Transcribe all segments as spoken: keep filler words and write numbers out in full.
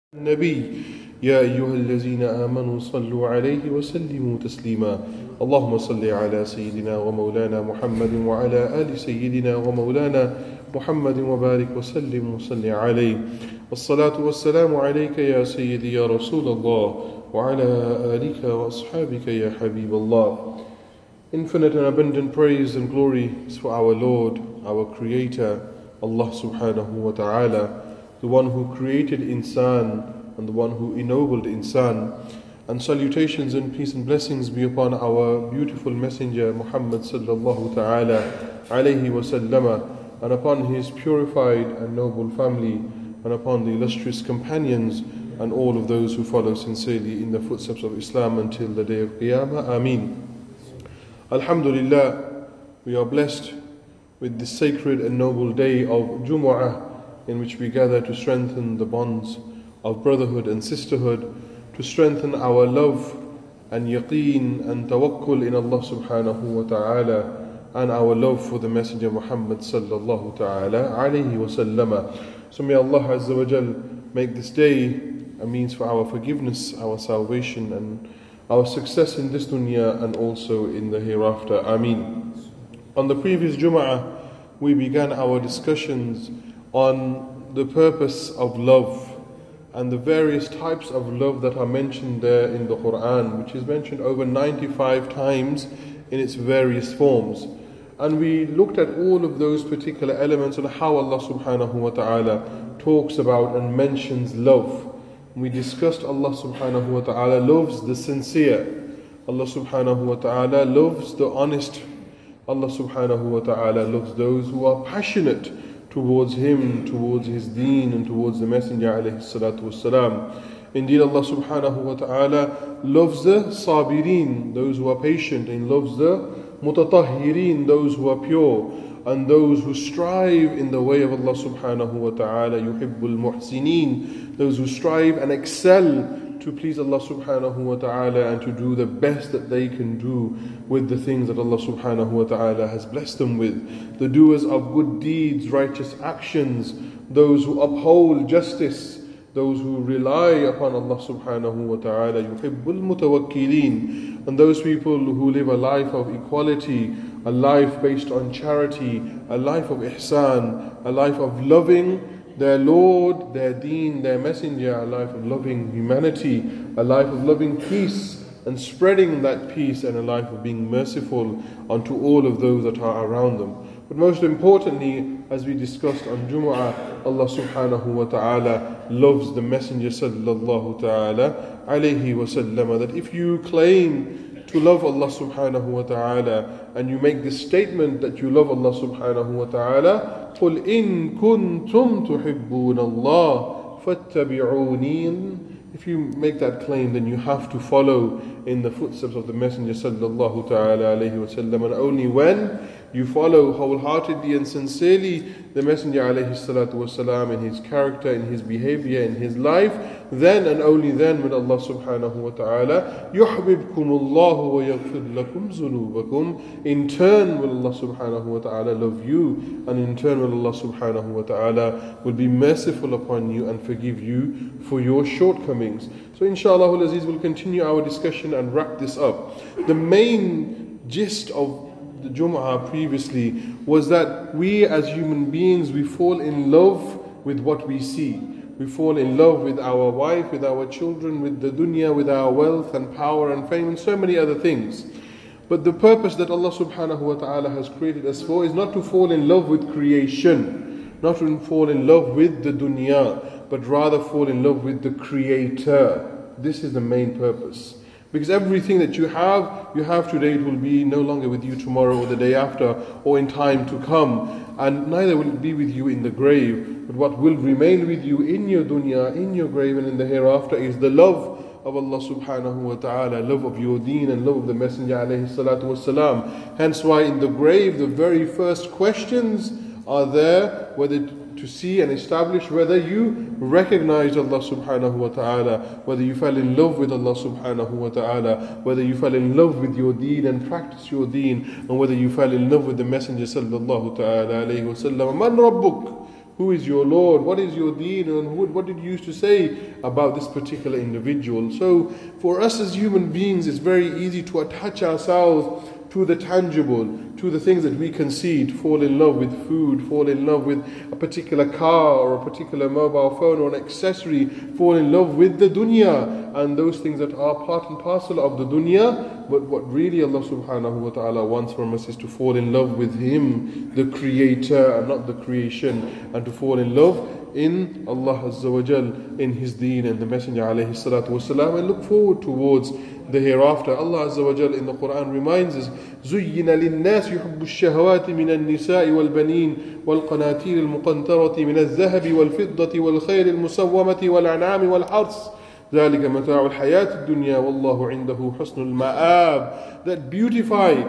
النبي يا أيها الذين آمنوا صلوا عليه وسلموا تسليما اللهم صل على سيدنا ومولانا محمد وعلى آل سيدنا ومولانا محمد وبارك وسلم وصل عليه والصلاة والسلام عليك يا سيدي يا رسول الله وعلى آلك وأصحابك يا حبيب الله. Infinite and abundant praise and glory is for our Lord, our Creator, Allah subhanahu wa ta'ala, the one who created insan and the one who ennobled insan. And salutations and peace and blessings be upon our beautiful messenger Muhammad sallallahu ta'ala alayhi wa sallama, and upon his purified and noble family, and upon the illustrious companions and all of those who follow sincerely in the footsteps of Islam until the day of Qiyamah. Ameen. Alhamdulillah, we are blessed with this sacred and noble day of Jumu'ah, in which we gather to strengthen the bonds of brotherhood and sisterhood, to strengthen our love and yaqeen and tawakkul in Allah subhanahu wa ta'ala, and our love for the Messenger Muhammad sallallahu ta'ala alayhi wa sallama. So may Allah Azza wa Jal make this day a means for our forgiveness, our salvation, and our success in this dunya and also in the hereafter. Ameen. On the previous Jum'ah, we began our discussions on the purpose of love and the various types of love that are mentioned there in the Quran, which is mentioned over ninety-five times in its various forms. And we looked at all of those particular elements and how Allah subhanahu wa ta'ala talks about and mentions love. We discussed Allah subhanahu wa ta'ala loves the sincere. Allah subhanahu wa ta'ala loves the honest. Allah subhanahu wa ta'ala loves those who are passionate towards Him, towards His deen, and towards the Messenger alayhi salatu wassalam. Indeed, Allah subhanahu wa ta'ala loves the sabirin, those who are patient, and loves the mutatahhirin, those who are pure, and those who strive in the way of Allah subhanahu wa ta'ala. Yuhibbul muhsinin, those who strive and excel to please Allah subhanahu wa ta'ala and to do the best that they can do with the things that Allah subhanahu wa ta'ala has blessed them with. The doers of good deeds, righteous actions, those who uphold justice, those who rely upon Allah subhanahu wa ta'ala. Yuhibbul mutawakkilin, and those people who live a life of equality, a life based on charity, a life of ihsan, a life of loving their Lord, their deen, their messenger, a life of loving humanity, a life of loving peace and spreading that peace, and a life of being merciful unto all of those that are around them. But most importantly, as we discussed on Jumu'ah, Allah subhanahu wa ta'ala loves the messenger sallallahu ta'ala alayhi wa sallam, that if you claim to love Allah subhanahu wa ta'ala and you make this statement that you love Allah subhanahu wa ta'ala, قُلْ إِن كُنْتُمْ تُحِبُّونَ اللَّهَ فَاتَّبِعُونِي. If you make that claim, then you have to follow in the footsteps of the Messenger sallallahu ta'ala alayhi wa sallam, and only when you follow wholeheartedly and sincerely the Messenger alayhi salatu wasalam in his character, in his behavior, in his life, then and only then will Allah subhanahu wa ta'ala يُحْبِبْكُمُ اللَّهُ وَيَغْفِرْ لَكُمْ ذُنُوبَكُمْ. In turn will Allah subhanahu wa ta'ala love you, and in turn will Allah subhanahu wa ta'ala will be merciful upon you and forgive you for your shortcomings. So inshallah al-Aziz, we'll continue our discussion and wrap this up. The main gist of the Jum'ah previously was that we as human beings, we fall in love with what we see. We fall in love with our wife, with our children, with the dunya, with our wealth and power and fame and so many other things. But the purpose that Allah subhanahu wa ta'ala has created us for is not to fall in love with creation, not to fall in love with the dunya, but rather fall in love with the Creator. This is the main purpose. Because everything that you have, you have today, it will be no longer with you tomorrow or the day after or in time to come. And neither will it be with you in the grave. But what will remain with you in your dunya, in your grave and in the hereafter is the love of Allah subhanahu wa ta'ala, love of your deen and love of the Messenger alayhi salatu wasalam. Hence why in the grave the very first questions are there, whether to see and establish whether you recognize Allah subhanahu wa ta'ala, whether you fell in love with Allah subhanahu wa ta'ala, whether you fell in love with your deen and practice your deen, and whether you fell in love with the Messenger sallallahu ta'ala alayhi wa sallam. Man rabbuk? Who is your Lord? What is your deen? And what did you used to say about this particular individual? So for us as human beings, it's very easy to attach ourselves to the tangible, to the things that we can see, to fall in love with food, fall in love with a particular car or a particular mobile phone or an accessory, fall in love with the dunya and those things that are part and parcel of the dunya. But what really Allah subhanahu wa ta'ala wants from us is to fall in love with Him, the Creator, and not the creation, and to fall in love in Allah Azza wa Jal, in His deen and the Messenger alayhi salatu wasalam, and look forward towards the hereafter. Allah Azza wa Jal in the Quran reminds us, زُيِّنَ لِلنَّاسِ يُحِبُّ الشَّهَوَاتِ مِنَ النِّسَاءِ وَالْبَنِينَ وَالْقَنَاطِيرِ الْمُقَنْطَرَةِ مِنَ الذَّهَبِ وَالْفِضَّةِ وَالْخَيْلِ الْمُسَوَّمَةِ وَالْأَنْعَامِ وَالْحَرْثِ ذَلِكَ مَتَاعُ الْحَيَاةِ الدُّنْيَا وَاللَّهُ عِنْدَهُ حُسْنُ الْمَآبِ. That beautify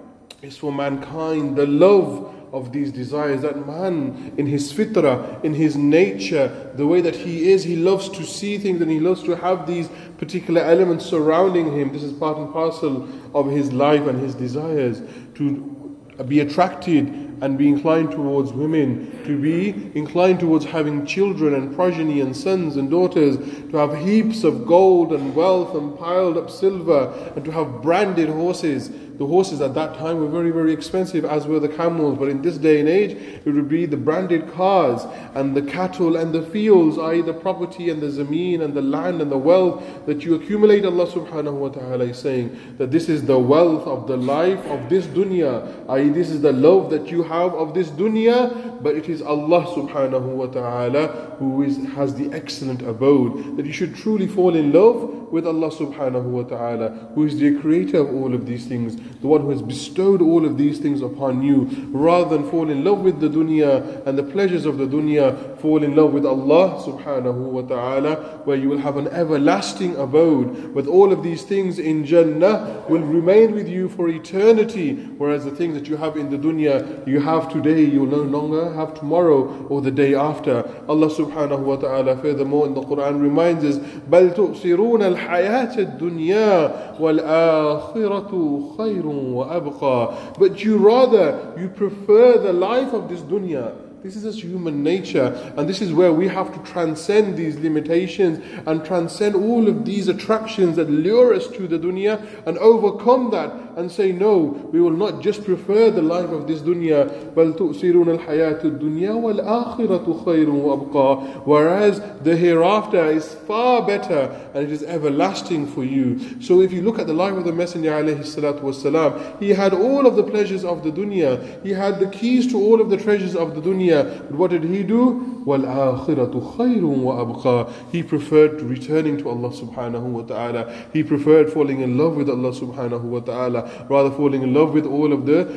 is for mankind, the love of these desires, that man in his fitrah, in his nature, the way that he is, he loves to see things and he loves to have these particular elements surrounding him. This is part and parcel of his life and his desires, to be attracted and be inclined towards women, to be inclined towards having children and progeny and sons and daughters, to have heaps of gold and wealth and piled up silver, and to have branded horses. The horses at that time were very, very expensive, as were the camels. But in this day and age, it would be the branded cars and the cattle and the fields, that is the property and the zameen and the land and the wealth that you accumulate. Allah subhanahu wa ta'ala is saying that this is the wealth of the life of this dunya, that is this is the love that you have of this dunya, but it is Allah subhanahu wa ta'ala who is, has the excellent abode. That you should truly fall in love with Allah subhanahu wa ta'ala, who is the creator of all of these things, the one who has bestowed all of these things upon you. Rather than fall in love with the dunya and the pleasures of the dunya, fall in love with Allah subhanahu wa ta'ala, where you will have an everlasting abode, with all of these things in Jannah will remain with you for eternity. Whereas the things that you have in the dunya, you have today, you will no longer have tomorrow or the day after. Allah subhanahu wa ta'ala furthermore in the Quran reminds us, بَلْ تُؤْثِرُونَ الْحَيَاةَ الدُّنْيَا وَالْآخِرَةُ خَيْرٌ وَأَبْقَى. But you rather, you prefer the life of this dunya. This is just human nature, and this is where we have to transcend these limitations and transcend all of these attractions that lure us to the dunya, and overcome that and say, no, we will not just prefer the life of this dunya, بَلْ تُؤْثِرُونَ الْحَيَاةَ الدُّنْيَا وَالْآخِرَةُ خَيْرٌ وَأَبْقَى. Whereas the hereafter is far better and it is everlasting for you. So if you look at the life of the Messenger alayhi salatu wasalam, he had all of the pleasures of the dunya, he had the keys to all of the treasures of the dunya. But what did he do? وَالْآخِرَةُ خَيْرٌ وَأَبْقَى. He preferred returning to Allah subhanahu wa ta'ala. He preferred falling in love with Allah subhanahu wa ta'ala, rather falling in love with all of the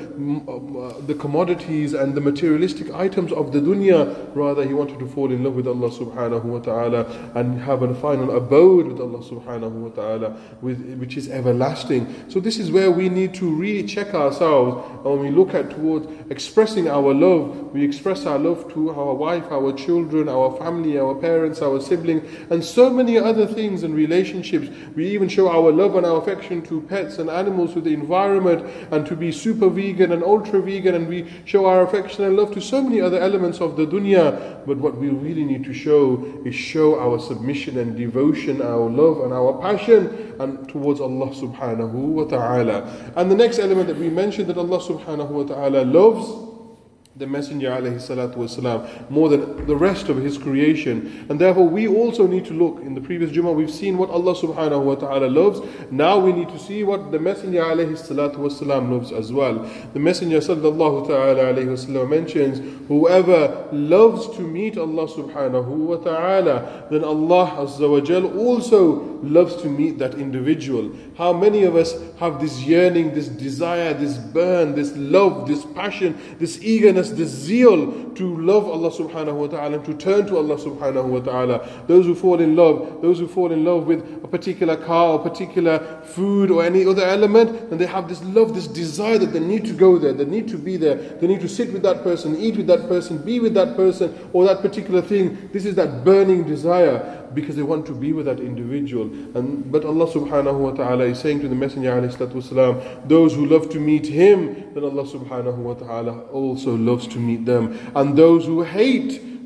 uh, the commodities and the materialistic items of the dunya. Rather, he wanted to fall in love with Allah subhanahu wa ta'ala and have a final abode with Allah subhanahu wa ta'ala, with, which is everlasting. So this is where we need to really check ourselves. When we look at towards expressing our love, we express our love to our wife, our children, our family, our parents, our siblings, and so many other things and relationships. We even show our love and our affection to pets and animals, to the environment, and to be super vegan and ultra vegan, and we show our affection and love to so many other elements of the dunya. But what we really need to show is show our submission and devotion, our love and our passion and towards Allah subhanahu wa ta'ala. And the next element that we mentioned, that Allah subhanahu wa ta'ala loves the Messenger alayhi salatu wasalam more than the rest of his creation. And therefore we also need to look. In the previous Jummah we've seen what Allah subhanahu wa ta'ala loves. Now we need to see what the Messenger alayhi salatu wasalam loves as well. The Messenger sallallahu ta'ala alayhi wasallam mentions, whoever loves to meet Allah subhanahu wa ta'ala, then Allah azza wa jal also loves to meet that individual. How many of us have this yearning, this desire, this burn, this love, this passion, this eagerness, this zeal to love Allah subhanahu wa ta'ala and to turn to Allah subhanahu wa ta'ala? Those who fall in love, those who fall in love with a particular car or particular food or any other element, and they have this love, this desire that they need to go there, they need to be there, they need to sit with that person, eat with that person, be with that person or that particular thing. This is that burning desire, because they want to be with that individual. And but Allah subhanahu wa ta'ala is saying to the Messenger alayhi salatu wasalam, those who love to meet him, then Allah subhanahu wa ta'ala also loves to meet them. And those who hate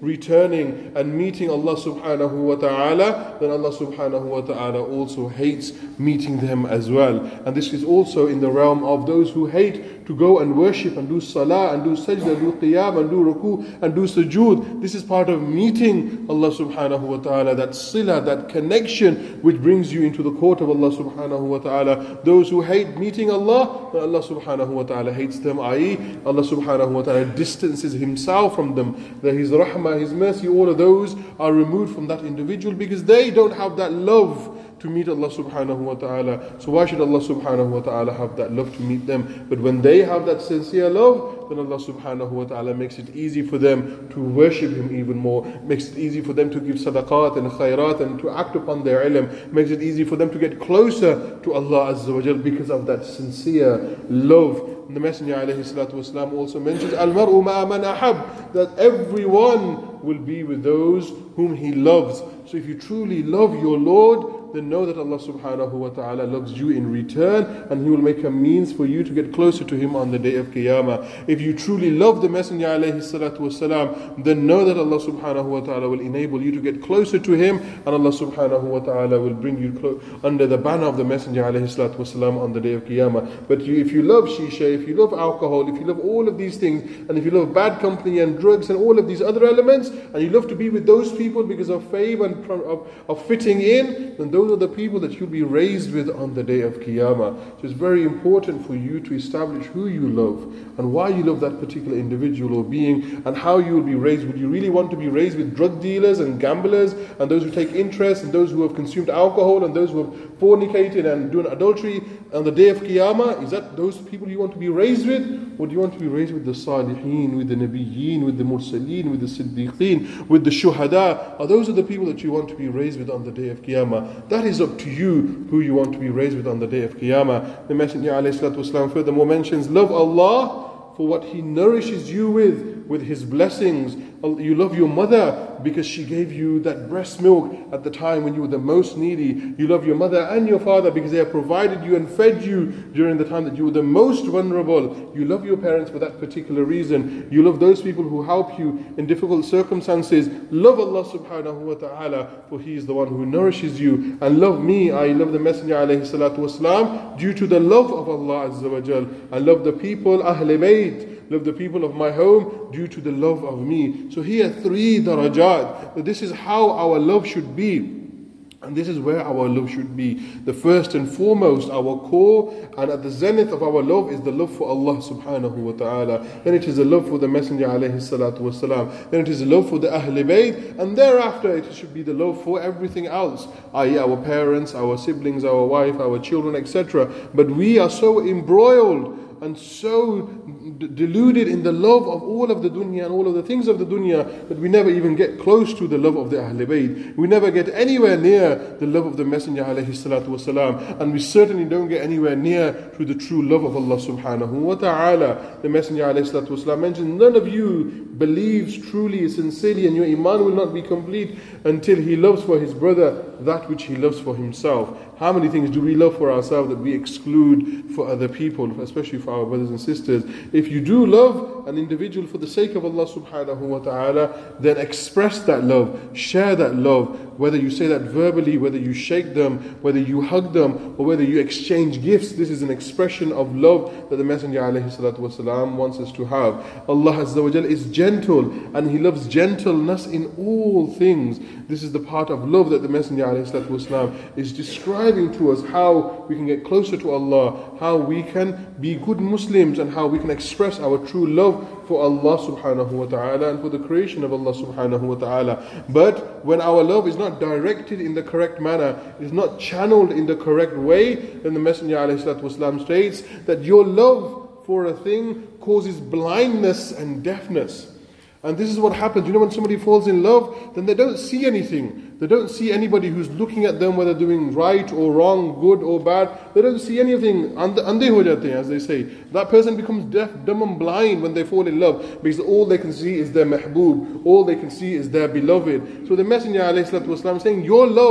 returning and meeting Allah subhanahu wa ta'ala, then Allah subhanahu wa ta'ala also hates meeting them as well. And this is also in the realm of those who hate to go and worship and do salah and do sajda, do qiyam and do ruku and do sujood. This is part of meeting Allah subhanahu wa ta'ala, that sila, that connection which brings you into the court of Allah subhanahu wa ta'ala. Those who hate meeting Allah, then Allah subhanahu wa ta'ala hates them, that is Allah subhanahu wa ta'ala distances himself from them. That his rahmah, his mercy, all of those are removed from that individual because they don't have that love to meet Allah subhanahu wa ta'ala. So why should Allah subhanahu wa ta'ala have that love to meet them? But when they have that sincere love, then Allah subhanahu wa ta'ala makes it easy for them to worship Him even more, makes it easy for them to give sadaqat and khairat and to act upon their ilm, makes it easy for them to get closer to Allah Azza wa Jal because of that sincere love. And the Messenger alayhi salatu wasalam also mentions, Al-mar'u ma'a man ahab, that everyone will be with those whom he loves. So if you truly love your Lord, then know that Allah subhanahu wa ta'ala loves you in return, and He will make a means for you to get closer to Him on the day of Qiyamah. If you truly love the Messenger alayhi salatu wasalam, then know that Allah subhanahu wa ta'ala will enable you to get closer to Him, and Allah subhanahu wa ta'ala will bring you clo- under the banner of the Messenger alayhi salatu wasalam on the day of Qiyamah. But you, if you love shisha, if you love alcohol, if you love all of these things, and if you love bad company and drugs and all of these other elements, and you love to be with those people because of fame and of, of fitting in, then those are the people that you'll be raised with on the day of Qiyamah. So it's very important for you to establish who you love and why you love that particular individual or being, and how you will be raised. Would you really want to be raised with drug dealers and gamblers and those who take interest and those who have consumed alcohol and those who have fornicated and doing adultery on the day of Qiyamah? Is that those people you want to be raised with? Or do you want to be raised with the Salihin, with the Nabiyyin, with the Mursaleen, with the Siddiqeen, with the Shuhada? Are those are the people that you want to be raised with on the day of Qiyamah? That is up to you who you want to be raised with on the day of Qiyamah. The Messenger ﷺ furthermore mentions, love Allah for what He nourishes you with, with His blessings. You love your mother because she gave you that breast milk at the time when you were the most needy. You love your mother and your father because they have provided you and fed you during the time that you were the most vulnerable. You love your parents for that particular reason. You love those people who help you in difficult circumstances. Love Allah subhanahu wa ta'ala, for He is the one who nourishes you. And love me, I love the Messenger alayhi salatu wasalam, due to the love of Allah Azza wa Jal. I love the people, Ahl Bayt, love the people of my home due to the love of me. So here three darajat. This is how our love should be. And this is where our love should be. The first and foremost, our core, and at the zenith of our love is the love for Allah subhanahu wa ta'ala. Then it is the love for the Messenger alayhi salatu wasalam. Then it is the love for the Ahl Bayt. And thereafter it should be the love for everything else, that is our parents, our siblings, our wife, our children, et cetera. But we are so embroiled and so d- deluded in the love of all of the dunya and all of the things of the dunya that we never even get close to the love of the Ahl Bayt. We never get anywhere near the love of the Messenger alayhi salatu wasalam, and we certainly don't get anywhere near to the true love of Allah subhanahu wa ta'ala. The Messenger alayhi salatu wasalam mentioned, none of you believes truly, sincerely, and your iman will not be complete until he loves for his brother that which he loves for himself. How many things do we love for ourselves that we exclude for other people, especially for our brothers and sisters? If you do love an individual for the sake of Allah subhanahu wa ta'ala, then express that love, share that love, whether you say that verbally, whether you shake them, whether you hug them, or whether you exchange gifts. This is an expression of love that the Messenger alayhi salatu wasalam wants us to have. Allah Azza wa Jal is gentle, and He loves gentleness in all things. This is the part of love that the Messenger alayhi salatu wasalam is describing to us, how we can get closer to Allah, how we can be good Muslims, and how we can express our true love for Allah subhanahu wa ta'ala and for the creation of Allah subhanahu wa ta'ala. But when our love is not directed in the correct manner, it is not channeled in the correct way, then the Messenger alayhi salatu wasalam states that your love for a thing causes blindness and deafness. And this is what happens. You know, when somebody falls in love, then they don't see anything. They don't see anybody who's looking at them, whether doing right or wrong, good or bad. They don't see anything. Andhe ho jate hain, as they say. That person becomes deaf, dumb and blind when they fall in love, because all they can see is their mehboob. All they can see is their beloved. So the Messenger alayhi salatu wasalam is saying, your love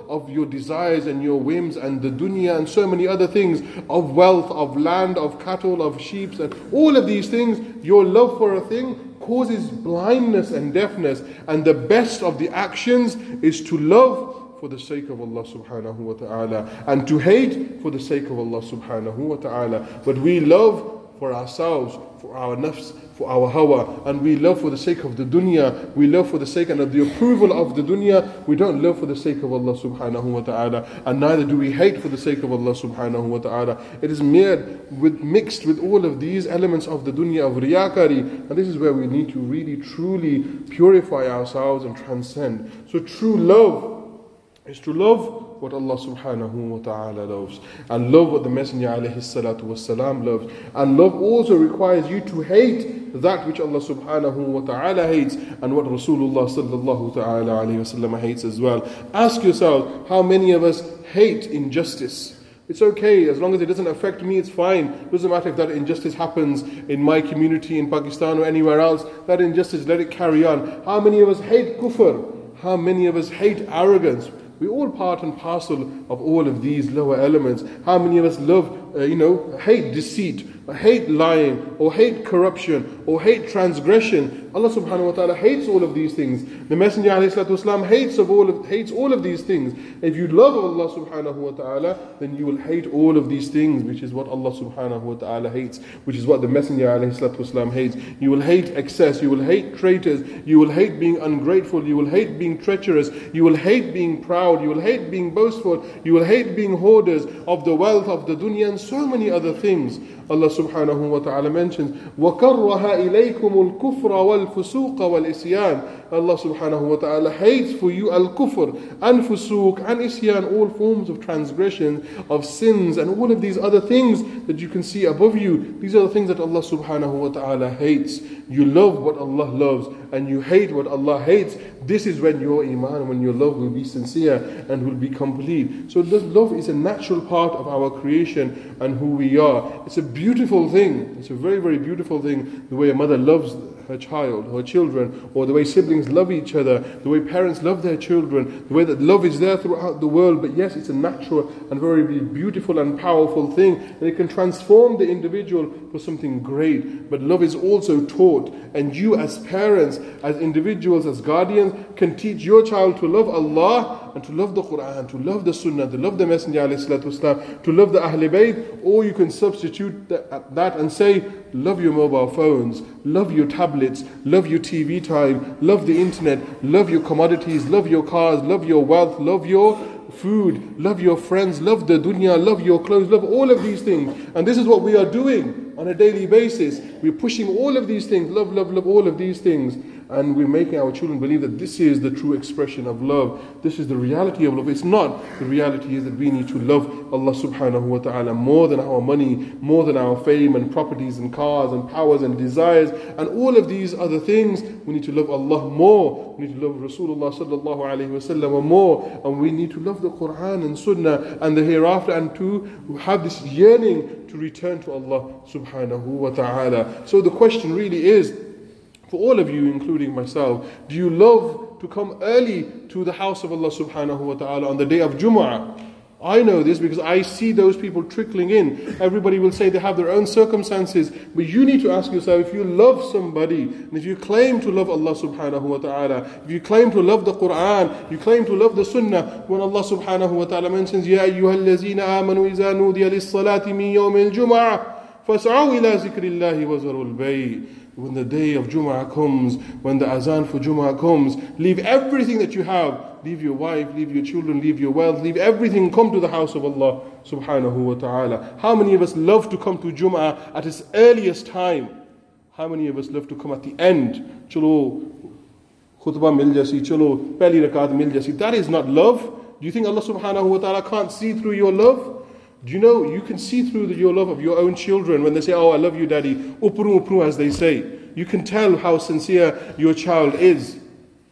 of your desires and your whims and the dunya and so many other things, of wealth, of land, of cattle, of sheep, and all of these things, your love for a thing causes blindness and deafness. And the best of the actions is to love for the sake of Allah subhanahu wa ta'ala, and to hate for the sake of Allah subhanahu wa ta'ala. But we love for ourselves, for our nafs, for our hawa, and we love for the sake of the dunya, we love for the sake and of the approval of the dunya. We don't love for the sake of Allah subhanahu wa ta'ala, and neither do we hate for the sake of Allah subhanahu wa ta'ala. It is mere with, mixed with all of these elements of the dunya, of riyakari, and this is where we need to really truly purify ourselves and transcend. So true love is to love what Allah subhanahu wa ta'ala loves, and love what the Messenger alayhi salatu wasalam loves. And love also requires you to hate that which Allah subhanahu wa ta'ala hates, and what Rasulullah sallallahu ta'ala alayhi wasallam hates as well. Ask yourself, how many of us hate injustice? It's okay, as long as it doesn't affect me, it's fine. It doesn't matter if that injustice happens in my community in Pakistan or anywhere else. That injustice, let it carry on. How many of us hate kufr? How many of us hate arrogance? We all part and parcel of all of these lower elements. How many of us love, uh, you know, hate deceit, or hate lying, or hate corruption, or hate transgression? Allah subhanahu wa ta'ala hates all of these things. The Messenger alayhi salatu wasalam hates of all of hates all of these things. If you love Allah subhanahu wa ta'ala, then you will hate all of these things, which is what Allah subhanahu wa ta'ala hates, which is what the Messenger alayhi salatu wasalam hates. You will hate excess, you will hate traitors, you will hate being ungrateful, you will hate being treacherous, you will hate being proud, you will hate being boastful, you will hate being hoarders of the wealth of the dunya, and so many other things. Allah subhanahu wa ta'ala mentions, وَكَرَّهَ إِلَيْكُمُ الْكُفْرَ وَالْفُسُوقَ وَالْإِسْيَانَ. Allah subhanahu wa ta'ala hates for you al-kufr and fusuq and isyan, all forms of transgression, of sins, and all of these other things that you can see above you. These are the things that Allah subhanahu wa ta'ala hates. You love what Allah loves, and you hate what Allah hates. This is when your iman, when your love will be sincere and will be complete. So love is a natural part of our creation and who we are. It's a beautiful thing. It's a very, very beautiful thing, the way a mother loves her child, her children, or the way siblings love each other, the way parents love their children, the way that love is there throughout the world. But yes, it's a natural and very beautiful and powerful thing, and it can transform the individual for something great. But love is also taught, and you as parents, as individuals, as guardians, can teach your child to love Allah and to love the Quran, to love the Sunnah, to love the Messenger alayhi salatu wasalam, to love the Ahlul Bayt. Or you can substitute that and say, love your mobile phones, love your tablets, love your T V time, love the internet, love your commodities, love your cars, love your wealth, love your food, love your friends, love the dunya, love your clothes, love all of these things. And this is what we are doing on a daily basis. We're pushing all of these things, love, love, love all of these things. And we're making our children believe that this is the true expression of love. This is the reality of love. It's not. The reality is that we need to love Allah subhanahu wa ta'ala more than our money, more than our fame and properties and cars and powers and desires and all of these other things. We need to love Allah more. We need to love Rasulullah sallallahu alayhi wa sallam more. And we need to love the Quran and Sunnah and the hereafter, and to have this yearning to return to Allah subhanahu wa ta'ala. So the question really is, for all of you, including myself, do you love to come early to the house of Allah subhanahu wa ta'ala on the day of Jumu'ah? I know this because I see those people trickling in. Everybody will say they have their own circumstances, but you need to ask yourself, if you love somebody, and if you claim to love Allah subhanahu wa ta'ala, if you claim to love the Quran, you claim to love the Sunnah, when Allah subhanahu wa ta'ala mentions, Ya ayyuhal lazina amanu iza nudiya lis-salati min yawmil jumu'ah fas'aw ila zikrillahi wa zarul bay'. When the day of Jumu'ah comes, when the azan for Jumu'ah comes, leave everything that you have. Leave your wife, leave your children, leave your wealth, leave everything. Come to the house of Allah subhanahu wa ta'ala. How many of us love to come to Jumu'ah at its earliest time? How many of us love to come at the end? Chalo khutbah mil jasi, chalo pehli rakat mil jasi. That is not love. Do you think Allah subhanahu wa ta'ala can't see through your love? Do you know, you can see through the, your love of your own children when they say, oh, I love you, daddy, upru upru, as they say. You can tell how sincere your child is.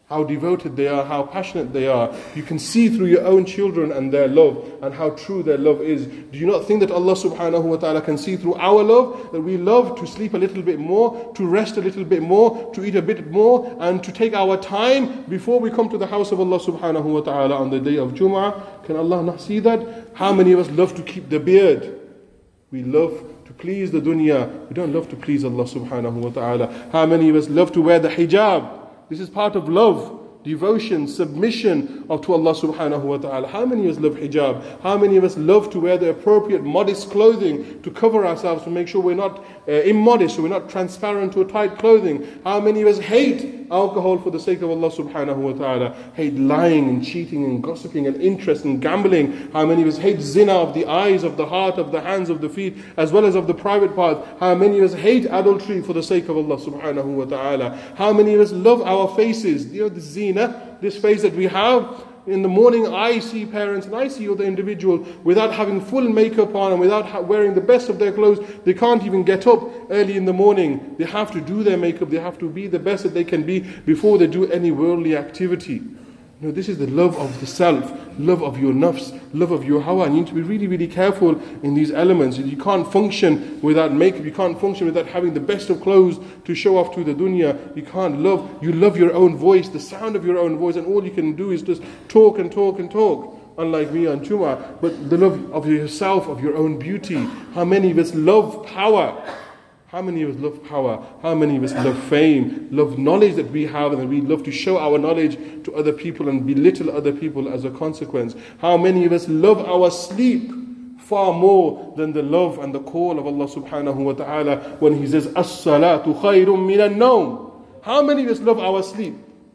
how devoted they are, how passionate they are. You can see through your own children and their love and how true their love is. Do you not think that Allah subhanahu wa ta'ala can see through our love, that we love to sleep a little bit more, to rest a little bit more, to eat a bit more, and to take our time before we come to the house of Allah subhanahu wa ta'ala on the day of Jum'ah? Can Allah not see that? How many of us love to keep the beard? We love to please the dunya. We don't love to please Allah subhanahu wa ta'ala. How many of us love to wear the hijab? This is part of love, devotion, submission of to Allah subhanahu wa ta'ala. How many of us love hijab? How many of us love to wear the appropriate modest clothing to cover ourselves, to make sure we're not uh, immodest, so we're not transparent to a tight clothing? How many of us hate alcohol for the sake of Allah subhanahu wa ta'ala? Hate lying and cheating and gossiping and interest and gambling? How many of us hate zina of the eyes, of the heart, of the hands, of the feet, as well as of the private parts? How many of us hate adultery for the sake of Allah subhanahu wa ta'ala? How many of us love our faces? You know, the zina, this face that we have. In the morning, I see parents and I see other individual without having full makeup on and without wearing the best of their clothes. They can't even get up early in the morning. They have to do their makeup. They have to be the best that they can be before they do any worldly activity. You know, this is the love of the self, love of your nafs, love of your hawa. And you need to be really, really careful in these elements. You can't function without makeup. You can't function without having the best of clothes to show off to the dunya. You can't love, you love your own voice, the sound of your own voice, and all you can do is just talk and talk and talk. Unlike me on Jum'ah, but the love of yourself, of your own beauty. How many of us love power? How many of us love power? How many of us love fame, love knowledge that we have, and that we love to show our knowledge to other people and belittle other people as a consequence? How many of us love our sleep far more than the love and the call of Allah subhanahu wa ta'ala when He says, As-salatu khayrun min an-nawm? How many of us love our sleep?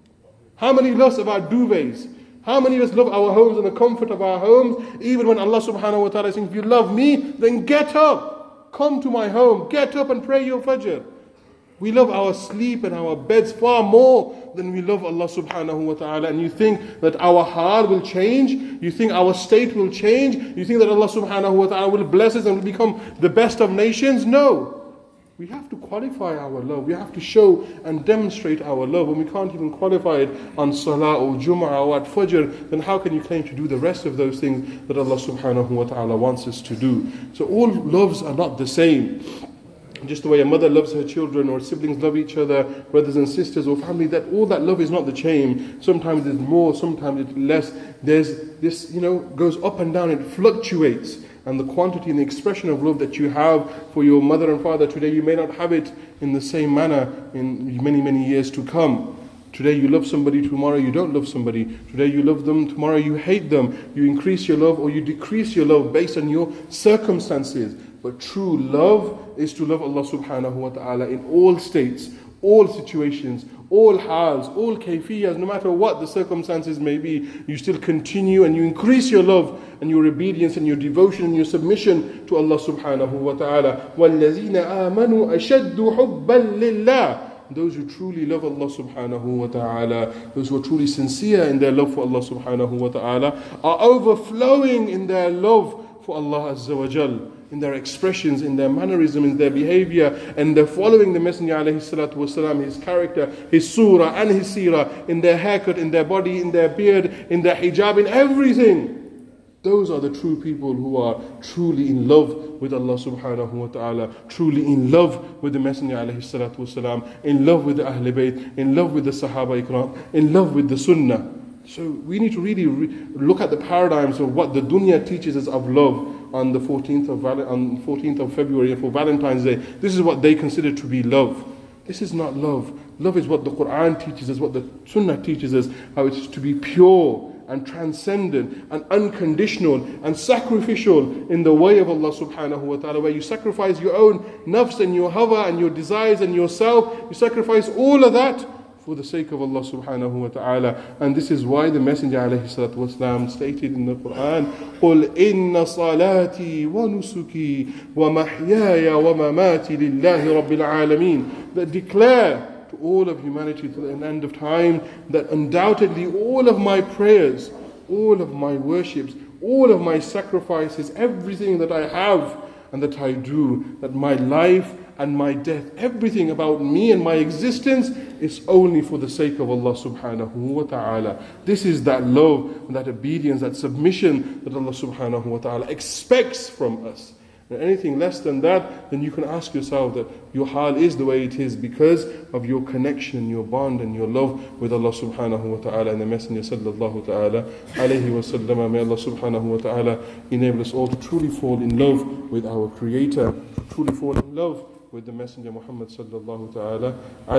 How many of us love our duvets? How many of us love our homes and the comfort of our homes? Even when Allah subhanahu wa ta'ala is saying, if you love me, then get up. Come to my home, get up and pray your fajr. We love our sleep and our beds far more than we love Allah subhanahu wa ta'ala. And you think that our heart will change? You think our state will change? You think that Allah subhanahu wa ta'ala will bless us and will become the best of nations? No. We have to qualify our love. We have to show and demonstrate our love. When we can't even qualify it on Salah or Jum'ah or at Fajr, then how can you claim to do the rest of those things that Allah subhanahu wa ta'ala wants us to do? So all loves are not the same. Just the way a mother loves her children, or siblings love each other, brothers and sisters or family, that all that love is not the same. Sometimes it's more, sometimes it's less. There's this, you know, goes up and down, it fluctuates. And the quantity and the expression of love that you have for your mother and father today, you may not have it in the same manner in many, many years to come. Today you love somebody, tomorrow you don't love somebody. Today you love them, tomorrow you hate them. You increase your love or you decrease your love based on your circumstances. But true love is to love Allah subhanahu wa ta'ala in all states, all situations, all hals, all kayfiyas, no matter what the circumstances may be. You still continue and you increase your love and your obedience and your devotion and your submission to Allah subhanahu wa ta'ala. وَالَّذِينَ آمَنُوا أَشَدُّ حُبًّا لِلَّهِ. Those who truly love Allah subhanahu wa ta'ala, those who are truly sincere in their love for Allah subhanahu wa ta'ala, are overflowing in their love for Allah azza wa jal, in their expressions, in their mannerism, in their behavior, and they're following the Messenger alayhi salatu wasalam, his character, his surah and his seerah, in their haircut, in their body, in their beard, in their hijab, in everything. Those are the true people who are truly in love with Allah subhanahu wa ta'ala, truly in love with the Messenger alayhi salatu wasalam, in love with the Ahl Bayt, in love with the Sahaba Ikram, in love with the Sunnah. So we need to really re- look at the paradigms of what the dunya teaches us of love on the fourteenth of Val- on fourteenth of February for Valentine's Day. This is what they consider to be love. This is not love. Love is what the Quran teaches us, what the Sunnah teaches us, how it is to be pure and transcendent and unconditional and sacrificial in the way of Allah subhanahu wa ta'ala, where you sacrifice your own nafs and your hawa and your desires and yourself. You sacrifice all of that for the sake of Allah subhanahu wa ta'ala. And this is why the Messenger alayhi salatu wasalam stated in the Quran, قُلْ إِنَّ صَلَاتِي وَنُسُكِي وَمَحْيَايَ وَمَمَاتِي لِلَّهِ رَبِّ الْعَالَمِينَ. That declare to all of humanity to the end of time that undoubtedly all of my prayers, all of my worships, all of my sacrifices, everything that I have and that I do, that my life and my death, everything about me and my existence is only for the sake of Allah subhanahu wa ta'ala. This is that love, that obedience, that submission that Allah subhanahu wa ta'ala expects from us. And anything less than that, then you can ask yourself that your hal is the way it is because of your connection, your bond and your love with Allah subhanahu wa ta'ala and the Messenger sallallahu ta'ala alayhi wa sallam. May Allah subhanahu wa ta'ala enable us all to truly fall in love with our Creator, to truly fall in love with the Messenger Muhammad sallallahu ta'ala